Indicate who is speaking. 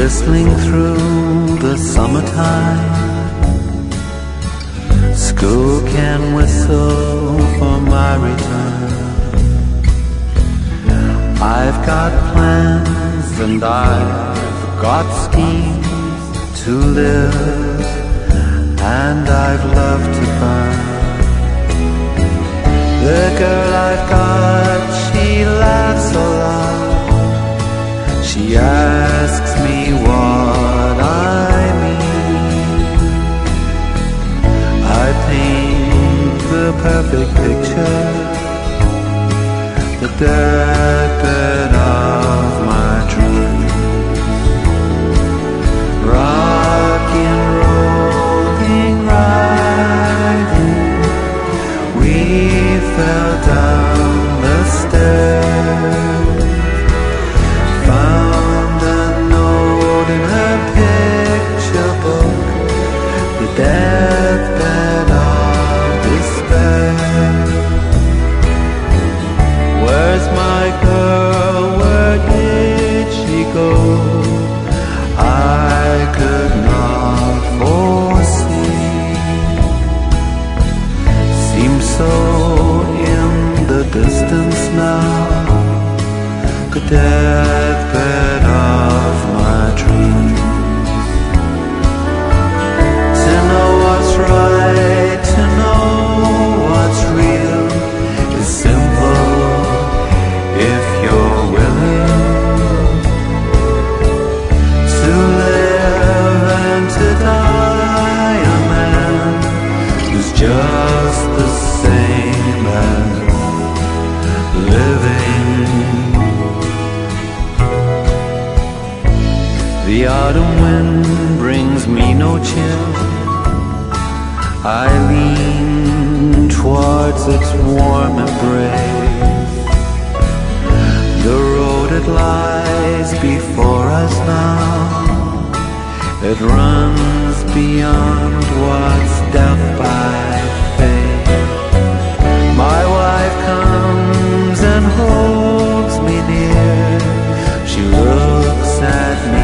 Speaker 1: whistling through the summertime. School can whistle for my return. I've got plans and I've got schemes to live, and I've loved to burn. The girl I've got, she laughs a lot. She asks me what I mean. I paint the perfect picture, the deathbed of my dreams. Rocking, rolling, riding, we fell down the stairs. Found a note in her picture book, the deathbed of despair. Where's my girl? Where did she go? I could not foresee. Seems so in the distance now, the deathbed of my dreams. To know what's right, to know what's real is simple if you're willing to live and to die. A man who's just the same as living. The autumn wind brings me no chill. I lean towards its warm embrace. The road it lies before us now, it runs beyond what's death by fate. My wife comes and holds me near. She looks at me